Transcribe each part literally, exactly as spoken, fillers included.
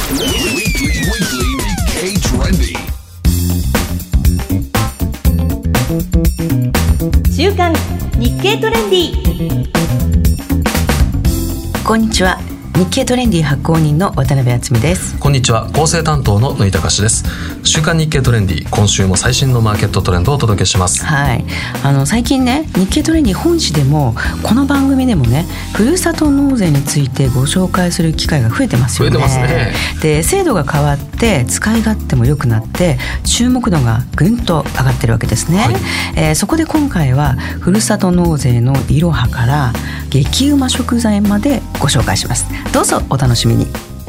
週刊日経トレンディ。 こんにちは。日経トレンディ発行人の渡辺敦美です。 こんにちは。構成担当の野井隆です。週刊日経トレンディ、今週も最新のマーケットトレンドをお届けします。 はい、あの最近ね、日経トレンディ本誌でもこの番組でもね、ふるさと納税についてご紹介する機会が増えてますよね。 増えてますね。 で、制度が変わって使い勝手も良くなって注目度がぐんと上がってるわけですね。はい、えー、そこで今回はふるさと納税のいろはから激うま食材までご紹介します。どうぞお楽しみに。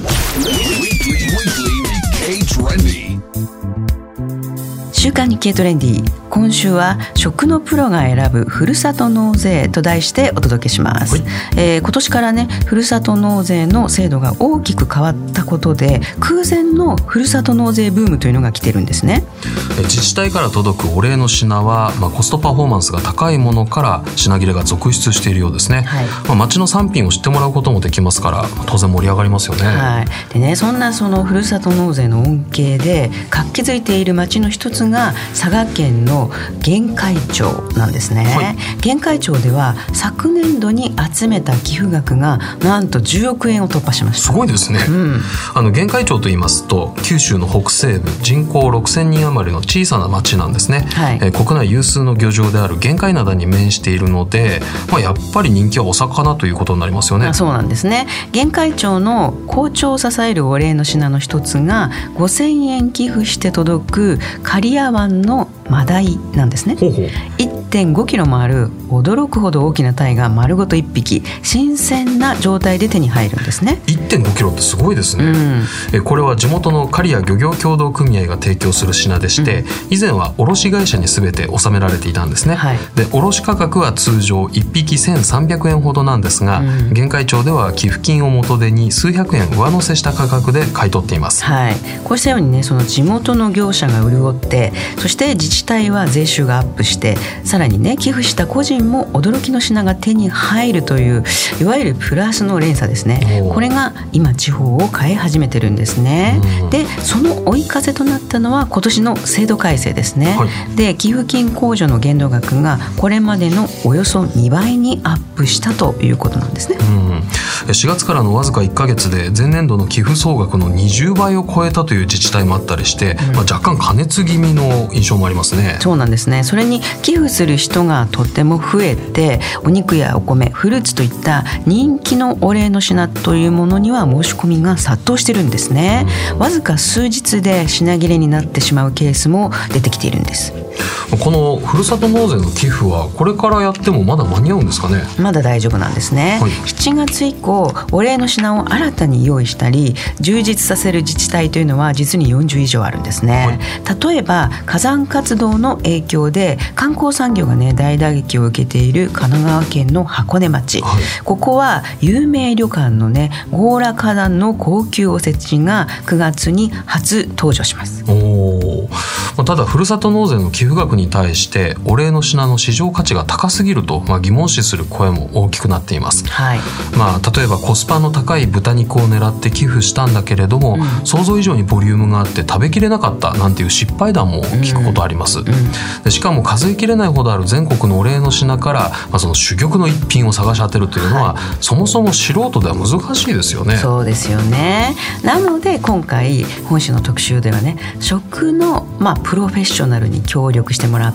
週刊日経トレンディ、今週は食のプロが選ぶふるさと納税と題してお届けします。はい、えー、今年からね、ふるさと納税の制度が大きく変わったことで空前のふるさと納税ブームというのが来てるんですね。 自治体から届くお礼の品は、まあ、コストパフォーマンスが高いものから品切れが続出しているようですね。はい、まあ、町の産品を知ってもらうこともできますから、当然盛り上がりますよね。 はい、でね、そんなそのふるさと納税の恩恵で活気づいている町の一つが佐賀県の玄海町なんですね。はい、玄海町では昨年度に集めた寄付額がなんとじゅうおくえんを突破しました。 すごいですね。うん、あの玄海町といいますと、九州の北西部、人口ろくせんにん余りの小さな町なんですね。はい、えー、国内有数の漁場である玄海灘に面しているので、まあ、やっぱり人気はお魚ということになりますよね。 あ、そうなんですね。玄海町の好調を支えるお礼の品の一つがごせんえん寄付して届く刈谷湾のマダイなんですね。ほうほう。いってんごキロもある驚くほど大きな鯛が丸ごといっぴき新鮮な状態で手に入るんですね。 いってんごキロってすごいですね。うん、えこれは地元の刈谷漁業協同組合が提供する品でして、うん、以前は卸会社に全て納められていたんですね。はい、で卸価格は通常いっぴきせんさんびゃくえんほどなんですが、うん、玄海町では寄付金を元手に数百円上乗せした価格で買い取っています。 はい、こうしたようにね、その地元の業者が潤って、そして自治体は税収がアップして、さらにね、寄付した個人も驚きの品が手に入るという、いわゆるプラスの連鎖ですね。これが今地方を変え始めてるんですね。で、その追い風となったのは今年の制度改正ですね。はい、で、寄付金控除の限度額がこれまでのおよそにばいにアップしたということなんですね。 うん、しがつからのわずかいっかげつで前年度の寄付総額のにじゅうばいを超えたという自治体もあったりして、うん、まあ、若干過熱気味の印象もありますね。 そうなんですね。それに寄付する人がとても増えて、お肉やお米、フルーツといった人気のお礼の品というものには申し込みが殺到してるんですね。わずか数日で品切れになってしまうケースも出てきているんです。 このふるさと納税の寄付はこれからやってもまだ間に合うんですかね。 まだ大丈夫なんですね。はい、しちがつ以降、お礼の品を新たに用意したり充実させる自治体というのは実によんじゅういじょうあるんですね。はい、例えば火山活動の影響で観光産業がね、大打撃を受けている神奈川県の箱根町。はい、ここは有名旅館のね、強羅花壇の高級おせちがくがつに初登場します。 おー、ただふるさと納税の寄付額に対してお礼の品の市場価値が高すぎると、まあ、疑問視する声も大きくなっています。はい、まあ、例えばコスパの高い豚肉を狙って寄付したんだけれども、うん、想像以上にボリュームがあって食べきれなかったなんていう失敗談も聞くことあります。うんうん、でしかも数えきれないほどある全国のお礼の品から、まあ、その珠玉の一品を探し当てるというのは、はい、そもそも素人では難しいですよね。 そうですよね。なので今回本誌の特集ではね、食の、まあ、プロフェッショナルに協力してもらって、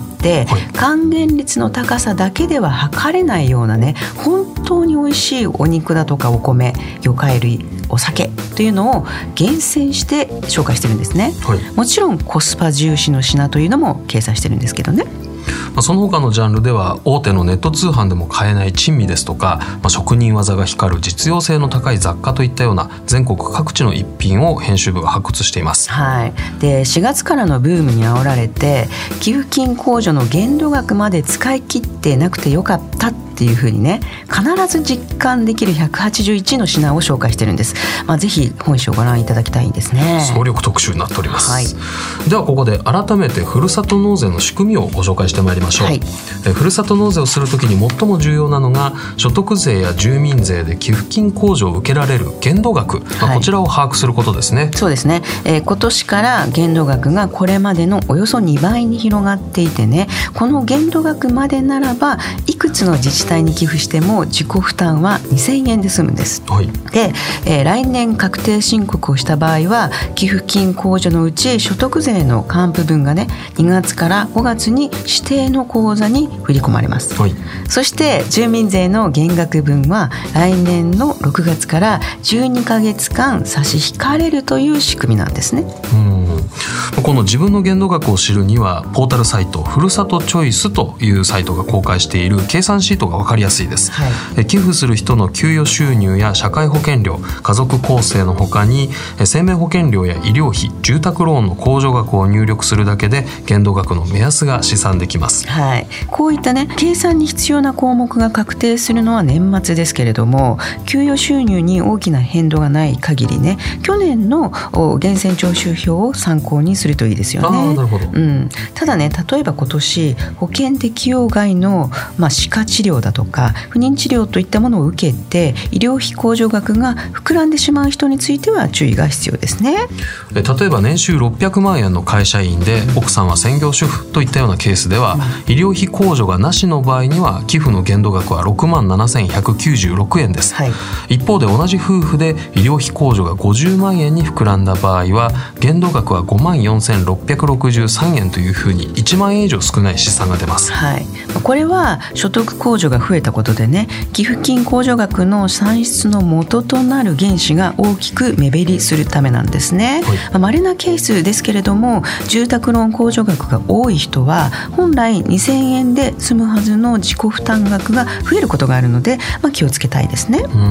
はい、還元率の高さだけでは測れないようなね、本当に美味しいお肉だとかお米、魚介類、お酒というのを厳選して紹介してるんですね。はい、もちろんコスパ重視の品というのも掲載してるんですけどね。 その他のジャンルでは大手のネット通販でも買えない珍味ですとか、まあ、職人技が光る実用性の高い雑貨といったような全国各地の一品を編集部が発掘しています。 はい、でしがつからのブームに煽られて寄付金控除の限度額まで使い切ってなくてよかったっていうふうにね、必ず実感できるひゃくはちじゅういちの品を紹介してるんです。まあ、ぜひ本誌をご覧いただきたいんですね。 総力特集になっております、 はい、 ではここで改めてふるさと納税の仕組みをご紹介してまいりましょう、はい、えふるさと納税をするときに最も重要なのが所得税や住民税で寄付金控除を受けられる限度額、まあ、こちらを把握することですね、はい、 そうですね、えー、今年から限度額がこれまでのおよそにばいに広がっていてね、この限度額までならばいくつの自治体に寄付しても自己負担はにせんえんで済むんです、はい、で、えー、来年確定申告をした場合は寄付金控除のうち所得税の還付分がねにがつからごがつに指定の口座に振り込まれます、はい、そして住民税の減額分は来年のろくがつからじゅうにかげつかん差し引かれるという仕組みなんですね。 うん、この自分の限度額を知るにはポータルサイトふるさとチョイスというサイトが公開している計算シートが分かりやすいです、はい、寄付する人の給与収入や社会保険料、家族構成の他に生命保険料や医療費、住宅ローンの控除額を入力するだけで限度額の目安が試算できます、 はい、こういったね計算に必要な項目が確定するのは年末ですけれども、給与収入に大きな変動がない限りね、去年の源泉徴収票を参考にするといいですよね。 あ、なるほど、 うん、ただね、例えば今年保険適用外の、まあ、歯科治療だとか不妊治療といったものを受けて医療費控除額が膨らんでしまう人については注意が必要ですね。 例えば年収ろっぴゃくまんえんの会社員で奥さんは専業主婦といったようなケースでは、うん、医療費控除がなしの場合には寄付の限度額はろくまんななせんひゃくきゅうじゅうろくえんです、はい、一方で同じ夫婦で医療費控除がごじゅうまんえんに膨らんだ場合は限度額はごまんよんせんろっぴゃくろくじゅうさんえんというふうにいちまんえん以上少ない試算が出ます、 はい、これは所得控除が増えたことでね、寄付金控除額の算出の元となる原資が大きく目減りするためなんですね、はい、稀なケースですけれども住宅ローン控除額が多い人は本来にせんえんで済むはずの自己負担額が増えることがあるので、まあ、気をつけたいですね。 うん、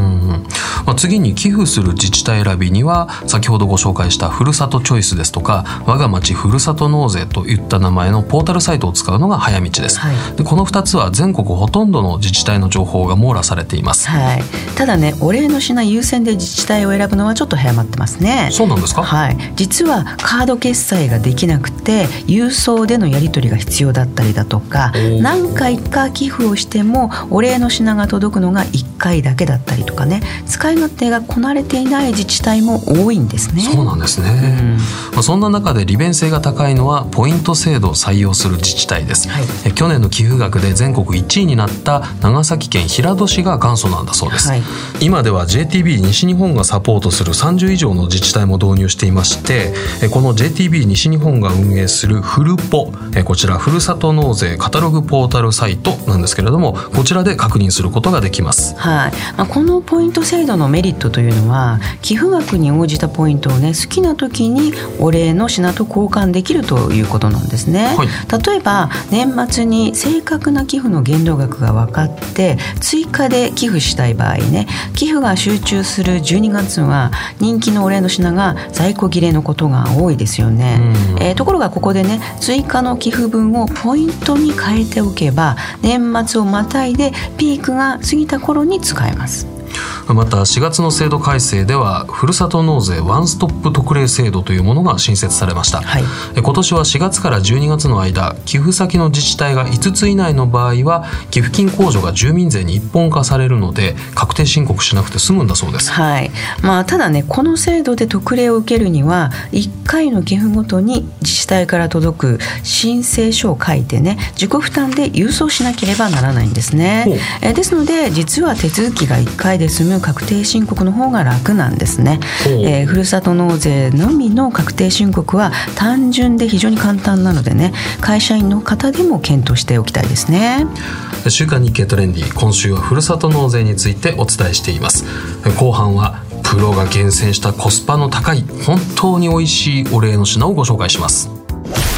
まあ、次に寄付する自治体選びには先ほどご紹介したふるさとチョイスですとか我が町ふるさと納税といった名前のポータルサイトを使うのが早道です、はい、でこのふたつは全国ほとんどの自治体の情報が網羅されています、 はい、ただねお礼の品優先で自治体を選ぶのはちょっと早まってますね。 そうなんですか？ はい、実はカード決済ができなくて郵送でのやり取りが必要だったりだとか何回か寄付をしてもお礼の品が届くのがいっかいだけだったりとかね、使い勝手がこなれていない自治体も多いんですね。 そうなんですね、うんまあ、そんな中で利便性が高いのはポイント制度を採用する自治体です、はい、え去年の寄付額で全国いちいになった長崎県平戸市が元祖なんだそうです、はい、今では ジェイティービー 西日本がサポートするさんじゅう以上の自治体も導入していましてこの ジェイティービー 西日本が運営するフルポ、こちらふるさと納税カタログポータルサイトなんですけれどもこちらで確認することができます、 はいまあ、このポイント制度のメリットというのは寄付額に応じたポイントをね好きな時にお礼の品と交換できるということなんですね、はい、例えば年末に正確な寄付の限度額が分かって追加で寄付したい場合ね、寄付が集中するじゅうにがつは人気のお礼の品が在庫切れのことが多いですよね、えー、ところがここでね追加の寄付分をポイントに変えておけば年末をまたいでピークが過ぎた頃に使えます。 またしがつの制度改正ではふるさと納税ワンストップ特例制度というものが新設されました、はい、今年はしがつからじゅうにがつの間寄付先の自治体がいつつ以内の場合は寄付金控除が住民税に一本化されるので確定申告しなくて済むんだそうです、 はいまあ、ただねこの制度で特例を受けるにはいっかいの寄付ごとに自治体から届く申請書を書いてね自己負担で郵送しなければならないんですね、えですので実は手続きがいっかいで済む確定申告の方が楽なんですね、えー、ふるさと納税のみの確定申告は単純で非常に簡単なのでね会社員の方でも検討しておきたいですね。 週刊日経トレンディ今週はふるさと納税についてお伝えしています。後半はプロが厳選したコスパの高い本当に美味しいお礼の品をご紹介します。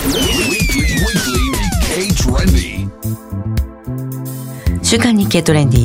週刊日経トレンディ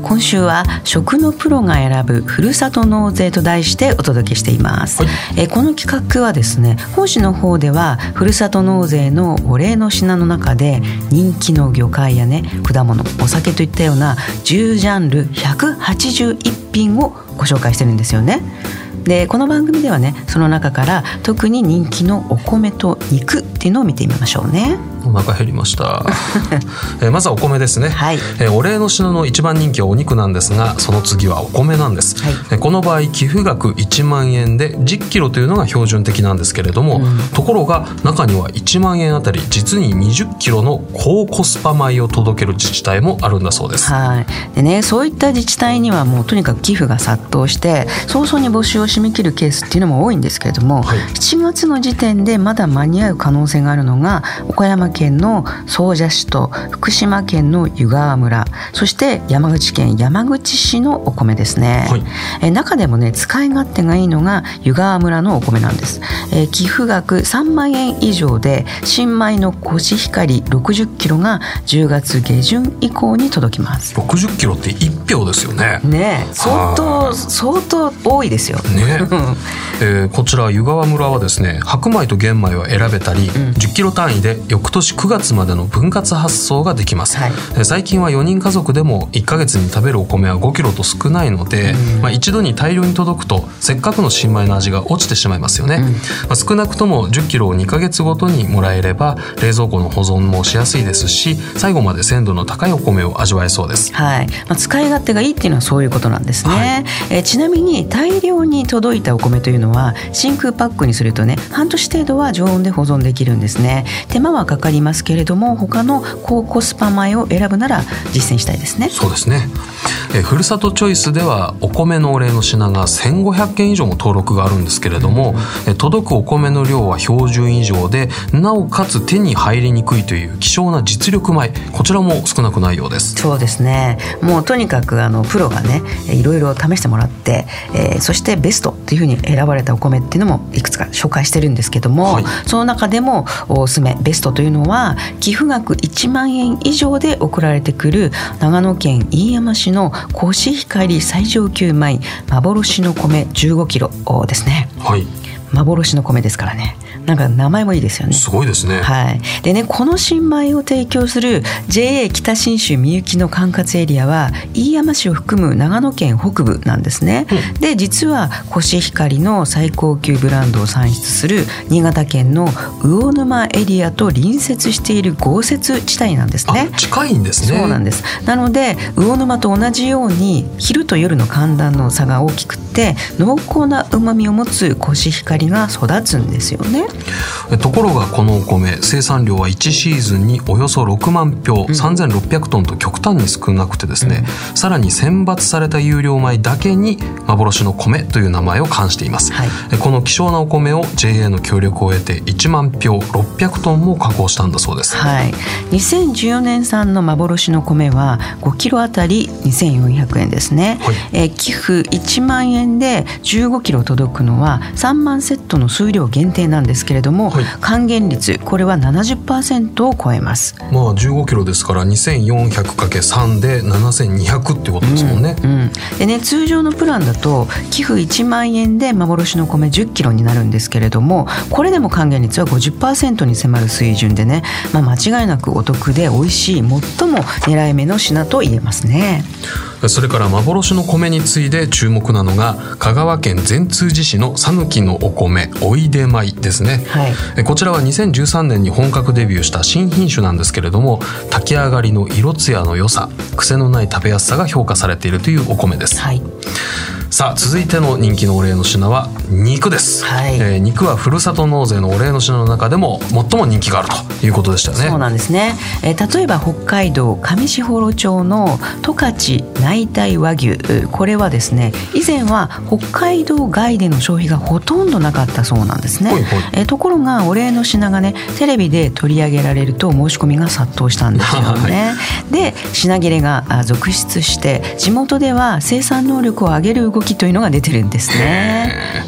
今週は食のプロが選ぶふるさと納税と題してお届けしています、はい、えこの企画はですね、本誌の方ではふるさと納税のお礼の品の中で人気の魚介やね、果物、お酒といったようなじゅうジャンルひゃくはちじゅういっぴんをご紹介してるんですよね。でこの番組ではね、その中から特に人気のお米と肉っていうのを見てみましょうね。 お腹減りましたえまずはお米ですね、 はい、 えお礼の品の一番人気はお肉なんですが、その次はお米なんです、はい、えこの場合寄付額いちまんえんでじっキロというのが標準的なんですけれども、うん、ところが中にはいちまんえんあたり実ににじゅっキロの高コスパ米を届ける自治体もあるんだそうです。 はいでね、そういった自治体にはもうとにかく寄付が殺到して早々に募集を締め切るケースっていうのも多いんですけれども、はい、しちがつの時点でまだ間に合う可能性があるのが岡山県の総社市と福島県の湯川村、そして山口県山口市のお米ですね、はい、え中でもね使い勝手がいいのが湯川村のお米なんです。え寄付額さんまんえん以上で新米のコシヒカリろくじゅっキロがじゅうがつげじゅん以降に届きます。 ろくじゅっキロっていっぴょうですよね。 ね相当相当多いですよねえー、こちら湯川村はですね、白米と玄米を選べたり、うん、じゅっキロ単位で翌年くがつまでの分割発送ができます、はい、えー、最近はよにん家族でもいっかげつに食べるお米はごキロと少ないので、うん、まあ、一度に大量に届くとせっかくの新米の味が落ちてしまいますよね、うん、まあ、少なくともじゅっキロをにかげつごとにもらえれば冷蔵庫の保存もしやすいですし、最後まで鮮度の高いお米を味わえそうです、 はい、まあ、使い勝手がいいっていうのはそういうことなんですね、はい、えー、ちなみに大量に届いたお米というのは真空パックにするとね、半年程度は常温で保存できるんですね。手間はかかりますけれども他の高コスパ米を選ぶなら実践したいですね。 そうですね。えふるさとチョイスではお米のお礼の品がせんごひゃっけん以上も登録があるんですけれども、うん、届くお米の量は標準以上でなおかつ手に入りにくいという希少な実力米、こちらも少なくないようです。 そうですね。もうとにかくあのプロがねいろいろ試してもらって、えー、そしてベストっていうふうに選ばれたお米っていうのもいくつか紹介してるんですけども、はい、その中でもおすすめベストというのは寄付額いちまんえん以上で送られてくる長野県飯山市のコシヒカリ最上級米幻の米じゅうごキロですね、はい、幻の米ですからね、なんか名前もいいですよね。 すごいですね。 はい。でね、この新米を提供する ジェイエー 北信州みゆきの管轄エリアは飯山市を含む長野県北部なんですね、うん、で実はコシヒカリの最高級ブランドを産出する新潟県の魚沼エリアと隣接している豪雪地帯なんですね。 あ、近いんですね。 そうなんです。なので魚沼と同じように昼と夜の寒暖の差が大きくって濃厚な旨味を持つコシヒカリが育つんですよね。 ところがこのお米生産量はいちシーズンにおよそろくまんひょう、うん、さんぜんろっぴゃくトンと極端に少なくてですね、うん、さらに選抜された優良米だけに幻の米という名前を冠しています、はい、この希少なお米を ジェイエー の協力を得ていちまんひょうろっぴゃくトンも加工したんだそうです、 はい、にせんじゅうよねん産の幻の米はごキロあたりにせんよんひゃくえんですね、はい、えー、寄付いちまんえんでじゅうごキロ届くのはさんまんセットの数量限定なんですけれども、はい、還元率これは ななじゅっパーセント を超えます。 まあじゅうごキロですからにせんよんひゃくかけるさんでななせんにひゃくってことですもんね、 うんうん、でね通常のプランだと寄付いちまんえんで幻の米じゅっキロになるんですけれども、これでも還元率は ごじゅっパーセント に迫る水準でね、まあ、間違いなくお得で美味しい最も狙い目の品と言えますね。 それから幻の米に次いで注目なのが香川県善通寺市の讃岐のお米おいで米ですね、はい、こちらはにせんじゅうさんねんに本格デビューした新品種なんですけれども、炊き上がりの色艶の良さ、癖のない食べやすさが評価されているというお米です、はい、さあ続いての人気のお礼の品は肉です、はい、えー、肉はふるさと納税のお礼の品の中でも最も人気があるということでしたよね。 そうなんですね、えー、例えば北海道上士幌町の十勝内帯和牛、これはですね以前は北海道外での消費がほとんどなかったそうなんですね。ほいほい、えー、ところがお礼の品がねテレビで取り上げられると申し込みが殺到したんですよね、はい、で品切れが続出して地元では生産能力を上げる動きというのが出てるんですね。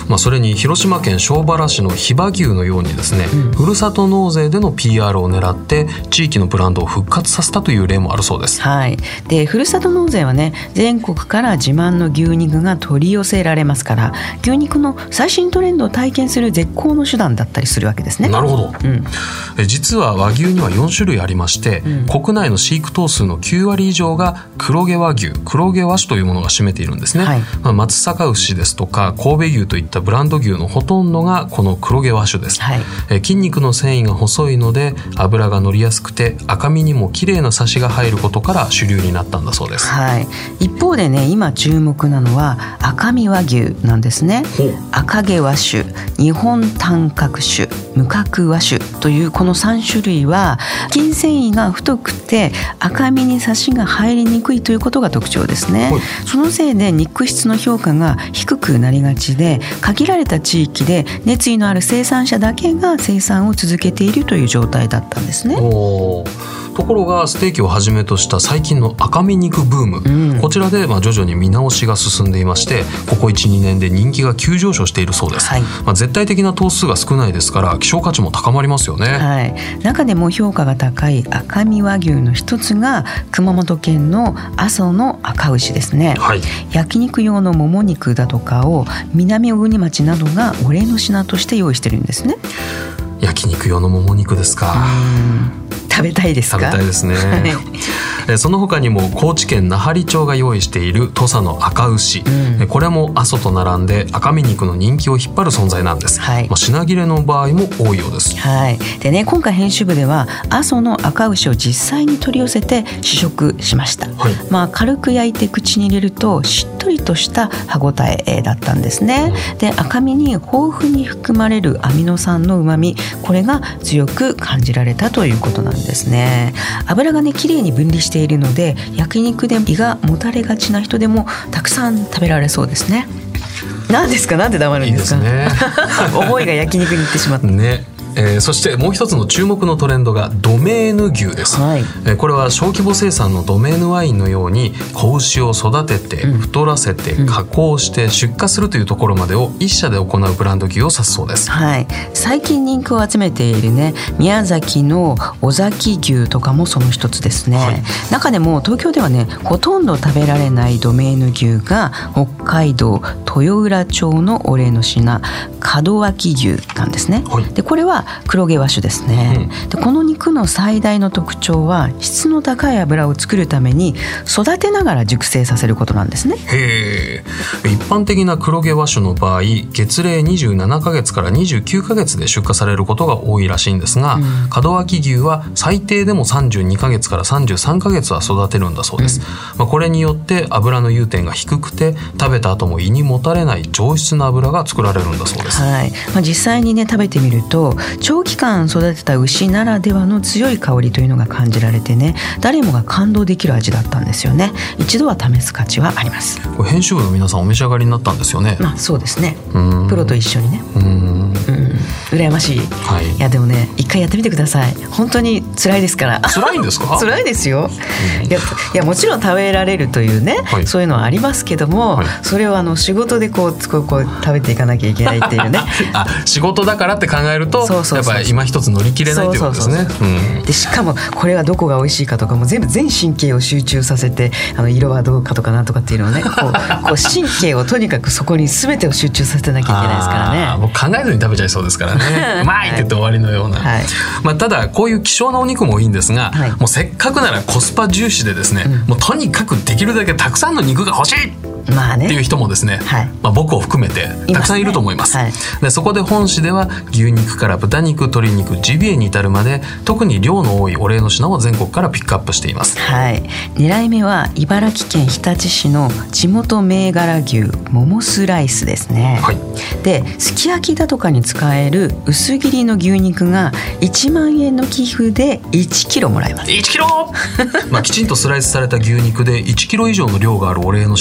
まあ、それに広島県庄原市の比婆牛のようにですね、うん、ふるさと納税での ピーアール を狙って地域のブランドを復活させたという例もあるそうです。 はい、でふるさと納税はね、全国から自慢の牛肉が取り寄せられますから、牛肉の最新トレンドを体験する絶好の手段だったりするわけですね。 なるほど、うん、え実は和牛にはよん種類ありまして、うん、国内の飼育頭数のきゅうわり以上が黒毛和牛、黒毛和種というものが占めているんですね。はい、まあ、松阪牛ですとか神戸牛といったブランド牛のほとんどがこの黒毛和種です。はい、え筋肉の繊維が細いので脂が乗りやすくて赤身にも綺麗なサシが入ることから主流になったんだそうです。 はい、一方でね、今注目なのは赤身和牛なんですね。赤毛和種、日本短角種、無角和種というこのさん種類は筋繊維が太くて赤身にサシが入りにくいということが特徴ですね。そのせいで肉質の評価が低くなりがちで、限られた地域で熱意のある生産者だけが生産を続けているという状態だったんですね。 おところがステーキをはじめとした最近の赤身肉ブーム、うん、こちらでまあ徐々に見直しが進んでいまして、ここ いちにねんで人気が急上昇しているそうです。はい、まあ、絶対的な頭数が少ないですから希少価値も高まりますよね。 はい、中でも評価が高い赤身和牛の一つが熊本県の阿蘇の赤牛ですね。はい、焼肉用のもも肉だとかを南小国町などがお礼の品として用意してるんですね。 焼肉用のもも肉ですか。 食べたいですか。 食べたいですね。その他にも高知県奈半利町が用意している土佐の赤牛、うん、これも阿蘇と並んで赤身肉の人気を引っ張る存在なんです。はい、まあ、品切れの場合も多いようです。 はい、でね、今回編集部では阿蘇の赤牛を実際に取り寄せて試食しました。はい、まあ、軽く焼いて口に入れるとしっとりとした歯ごたえだったんですね。うん、で赤身に豊富に含まれるアミノ酸のうまみ、これが強く感じられたということなんですね。油がね、きれいに分離しているので焼肉で胃がもたれがちな人でもたくさん食べられそうですね。何ですか、なんで黙るんですか。いいですね。思いが焼肉に行ってしまったね。 えー、そしてもう一つの注目のトレンドがドメーヌ牛です。はい、えー、これは小規模生産のドメーヌワインのように子牛を育てて太らせて加工して出荷するというところまでを一社で行うブランド牛を指すそうです。 はい、最近人気を集めているね、宮崎の尾崎牛とかもその一つですね。はい、中でも東京ではね、ほとんど食べられないドメーヌ牛が北海道豊浦町のお礼の品門脇牛なんですね。はい、でこれは黒毛和種ですね。うん、でこの肉の最大の特徴は質の高い油を作るために育てながら熟成させることなんですね。 へー。一般的な黒毛和種の場合、月齢にじゅうななかげつからにじゅうきゅうかげつで出荷されることが多いらしいんですが、うん、門脇牛は最低でもさんじゅうにかげつからさんじゅうさんかげつは育てるんだそうです。うん、まあ、これによって油の融点が低くて食べた後も胃にもたれない上質な油が作られるんだそうです。 はい、まあ、実際にね食べてみると長期間育てた牛ならではの強い香りというのが感じられてね、誰もが感動できる味だったんですよね。一度は試す価値はあります。 これ編集部の皆さんお召し上がりになったんですよね。 まあ、そうですね。プロと一緒にね。うん、うん、羨ましい。はい、いやでもね、一回やってみてください。本当に辛いですから。 辛いんですか。 辛いですよ。うん、いや、いやもちろん食べられるというね、はい、そういうのはありますけども、はい、それをあの仕事でこうこうこう食べていかなきゃいけないっていうね。 あ、仕事だからって考えると、そうそうそうそう、やっぱり今一つ乗り切れないということですね。 でしかもこれはどこが美味しいかとかも全部全神経を集中させて、あの色はどうかとかなんとかっていうのをね、こうこう神経をとにかくそこに全てを集中させなきゃいけないですからね。 あ、もう考えずに食べちゃいそうですからね。うまいって言って終わりのような。はい、まあ、ただこういう希少なお肉もいいんですが、はい、もうせっかくならコスパ重視でですね、うん、もうとにかくできるだけたくさんの肉が欲しいまあね、っていう人もですね、はい、まあ、僕を含めてたくさんいると思います。いますね。はい、でそこで本誌では牛肉から豚肉、鶏肉、ジビエに至るまで特に量の多いお礼の品を全国からピックアップしています。 はい、にだいめは茨城県日立市の地元銘柄牛モモスライスですね。はい、ですき焼きだとかに使える薄切りの牛肉がいちまんえんの寄付でいちキロもらえます。 いちキロまあきちんとスライスされた牛肉でいちキロ以上の量があるお礼の品というのは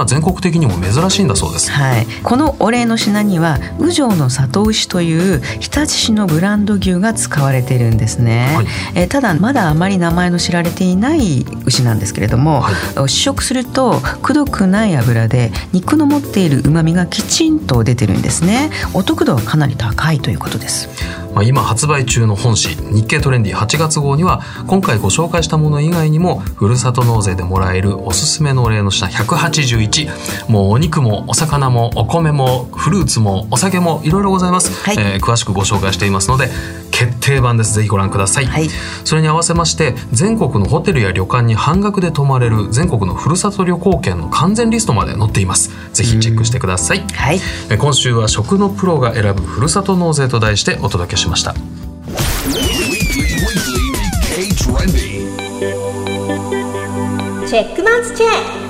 全国的にも珍しいんだそうです。 はい、このお礼の品には宇城の里牛という日立市のブランド牛が使われているんですね、はい、えー、ただまだあまり名前の知られていない牛なんですけれども、はい、試食するとくどくない脂で肉の持っている旨味がきちんと出てるんですね。お得度はかなり高いということです。 まあ、今発売中の本誌日経トレンディはちがつ号には今回ご紹介したもの以外にもふるさと納税でもらえるおすすめのお礼の品ひゃくはちじゅういち、もうお肉もお魚もお米もフルーツもお酒もいろいろございます、はい、えー、詳しくご紹介していますので決定版です。ぜひご覧ください、はい、それに合わせまして全国のホテルや旅館に半額で泊まれる全国のふるさと旅行券の完全リストまで載っています。ぜひチェックしてください、はい、え今週は食のプロが選ぶふるさと納税と題してお届けしました。 チェックマンスチェック。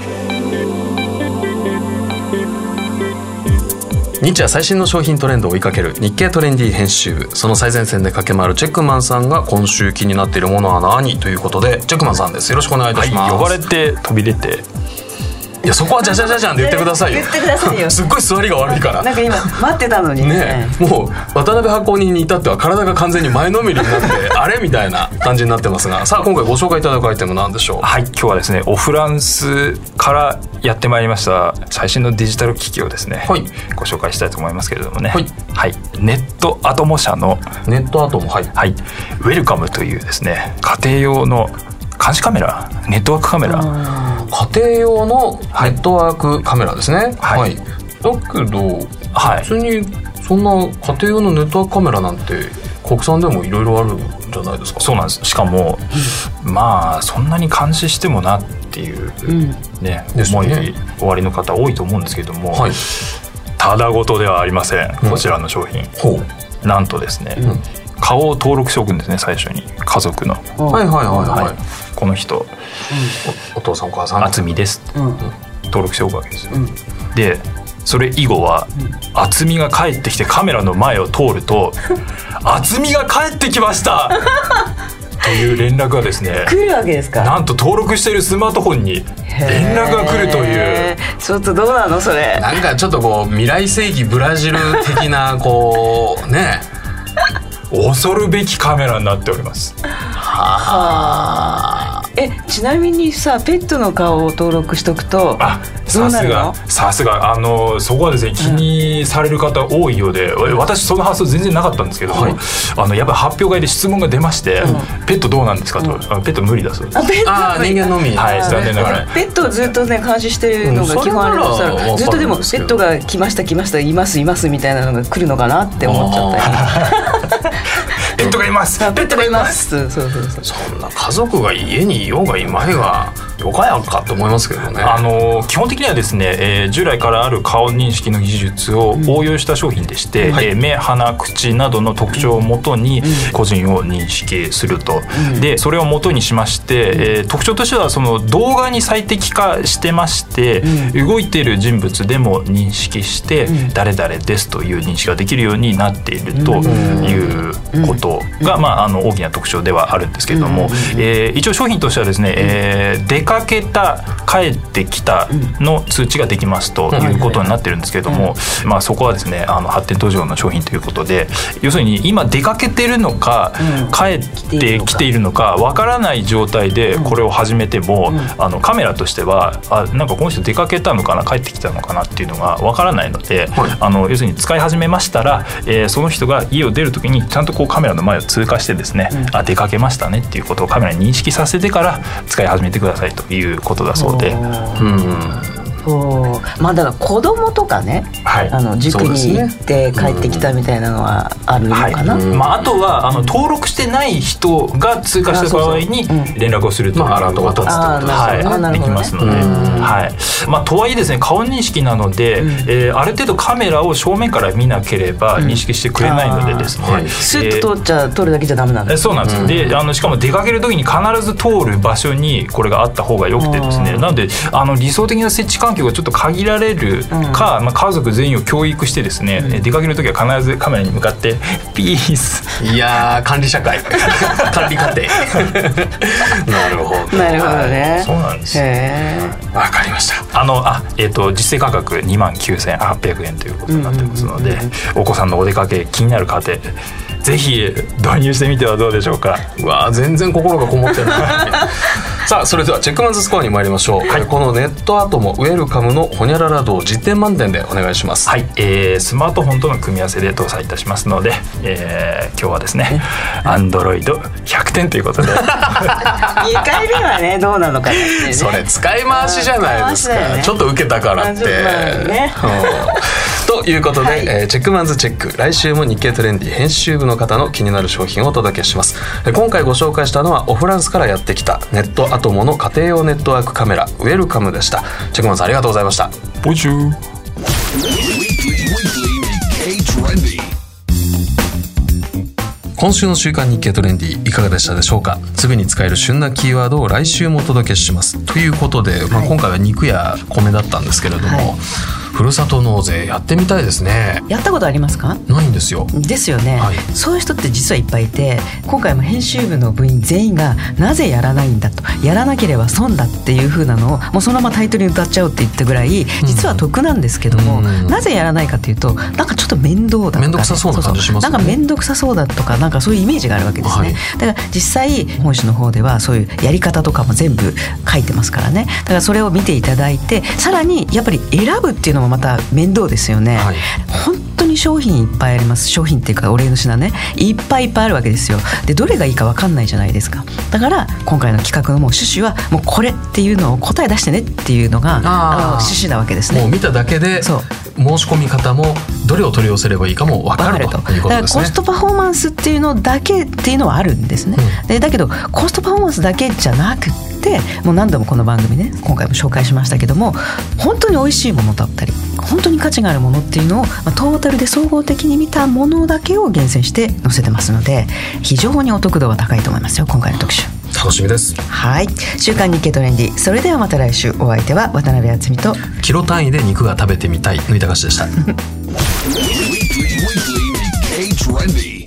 日夜最新の商品トレンドを追いかける日経トレンディ編集部、その最前線で駆け回るチェックマンさんが今週気になっているものは何ということで、チェックマンさんです。よろしくお願いいたします、 はい、呼ばれて飛び出て、 いやそこはじゃじゃじゃじゃんって言ってくださいよ。 言ってくださいよ。 すっごい座りが悪いからなんか今待ってたのに ね, ねもう渡辺箱人に至っては体が完全に前のめりになってあれみたいな感じになってますが、さあ今回ご紹介いただくアイテムなんでしょう。 はい、今日はですねオフランスからやってまいりました最新のデジタル機器をですね、はい、ご紹介したいと思いますけれどもね、はいはい、ネットアトモ社のネットアトモ、はいはい、ウェルカムというですね家庭用の監視カメラ、ネットワークカメラ、 家庭用のネットワークカメラですね、はいはい、だけど、はい、普通にそんな家庭用のネットワークカメラなんて国産でもいろいろあるんじゃないですか。 そうなんです。しかも、うん、まあそんなに監視してもなっていう、うんね、思いおありの方多いと思うんですけども、はい、ただごとではありません、うん、こちらの商品、うん、なんとですね、うん、顔を登録しておくんですね。最初に家族の、 はいはいはいはい、はい、 この人、うん、 お, お父さんお母さん厚みです、うん、登録しておくわけですよ、うん、でそれ以後は、うん、厚みが帰ってきてカメラの前を通ると厚みが帰ってきましたという連絡がですね来るわけですか。 なんと登録しているスマートフォンに連絡が来るという。 ちょっとどうなのそれ。 なんかちょっとこう未来世紀ブラジル的なこうね恐るべきカメラになっております。 はあ。えちなみにさペットの顔を登録しとくとあどうなるの？さすがあのそこはですね気にされる方多いようで、うん、私その発想全然なかったんですけど、はい、あのやっぱり発表会で質問が出まして、うん、ペットどうなんですかと、うん、あペット無理だそうです。 あペットあ人間のみはい残念ながらペットをずっとね監視してるのが基本あるとしたら、うん、ずっとでもペットが来ました来ましたいますいますみたいなのが来るのかなって思っちゃったりペットがいますペットがいますそうそうそうそうそんな家族が家にいようがいまいがよかやんかと思いますけどね。 あの基本的にはですね、えー、従来からある顔認識の技術を応用した商品でして、うんはいえー、目鼻口などの特徴をもとに個人を認識すると、うん、でそれをもとにしまして、うんえー、特徴としてはその動画に最適化してまして、うん、動いている人物でも認識して、うん、誰々ですという認識ができるようになっているということが、まあ、あの大きな特徴ではあるんですけれども、えー、一応商品としてはですね、えー、出かけた帰ってきたの通知ができますということになってるんですけれども、まあ、そこはですねあの発展途上の商品ということで要するに今出かけてるのか、うん、帰ってきているのかわからない状態でこれを始めても、うん、あのカメラとしてはあなんかこの人出かけたのかな帰ってきたのかなっていうのがわからないので、はい、あの要するに使い始めましたら、えー、その人が家を出るときにちゃんとこうカメラの前を通過してですね、うん、あ出かけましたねっていうことをカメラに認識させてから使い始めてくださいということだそうで、うんおまあ、だから子供とかね、はい、あの塾に行って帰ってきたみたいなのはあるのかな、 はいまあ、あとはあの登録してない人が通過した場合に連絡をするということができますので、はいまあ、とはいえですね顔認識なので、うんえー、ある程度カメラを正面から見なければ認識してくれないのでですね、うんはい、 スッと通っちゃ、えー、通るだけじゃダメなんです、ね、 そうなんです、うん、であのしかも出かける時に必ず通る場所にこれがあった方がよくてですね、うん、なのであの理想的な設置環境環境がちょっと限られるか、うんまあ、家族全員を教育してですね、うん、出かける時は必ずカメラに向かってピース。 いやー管理社会管理家庭なるほどなるほどね、 そうなんですよ。 わかりました。 あのあ、えー、と実勢価格にまんきゅうせんはっぴゃくえんということになってますので、お子さんのお出かけ気になる家庭ぜひ導入してみてはどうでしょうか。 うわ全然心がこもってるさあそれではチェックマンズスコアに参りましょう、はい、このネットアトモウェルカムのホニャララ度をじってん満点でお願いします。 はい、えー、スマートフォンとの組み合わせで搭載いたしますので、えー、今日はですねアンドロイドひゃくてんということでにかいめはねどうなのかなってね、 それ使い回しじゃないですか、ね、ちょっと受けたからって、ね、ということで、はいえー、チェックマンズチェック来週も日経トレンディ編集部の方の気になる商品をお届けします。今回ご紹介したのはオフランスからやってきたネットアトモの家庭用ネットワークカメラウェルカムでした。チェックマンズありがとうございました。 ボイチュー。 今週の週刊日経トレンディいかがでしたでしょうか。すぐに使える旬なキーワードを来週もお届けしますということで、まあ、今回は肉や米だったんですけれども、はいふるさと納税やってみたいですね。 やったことありますか？ ないんですよ。 ですよね、 はい、 そういう人って実はいっぱいいて、今回も編集部の部員全員がなぜやらないんだと、やらなければ損だっていう風なのをもうそのままタイトルに歌っちゃおうって言ったぐらい実は得なんですけども、うん、なぜやらないかっていうとなんかちょっと面倒だとか、ね、 面倒くさそうな感じしますね。 なんか面倒くさそうだとかなんかそういうイメージがあるわけですね、はい、だから実際本誌の方ではそういうやり方とかも全部書いてますからね。だからそれを見ていただいて、さらにやっぱり選ぶっていうのもまた面倒ですよね、はい、本当に商品いっぱいあります。商品っていうかお礼の品ねいっぱいいっぱいあるわけですよ。でどれがいいか分かんないじゃないですか。だから今回の企画のもう趣旨はもうこれっていうのを答え出してねっていうのがあの趣旨なわけですね。 もう見ただけでそう申し込み方もどれを取り寄せればいいかも分かるということですね。 だからコストパフォーマンスっていうのだけっていうのはあるんですね、うん、でだけどコストパフォーマンスだけじゃなくてもう何度もこの番組ね今回も紹介しましたけども、本当に美味しいものだったり本当に価値があるものっていうのを、まあ、トータルで総合的に見たものだけを厳選して載せてますので非常にお得度が高いと思いますよ今回の特集。 楽しみです。 はい、週刊日経トレンディ、それではまた来週。お相手は渡辺敦美とキロ単位で肉が食べてみたい抜いた菓子でした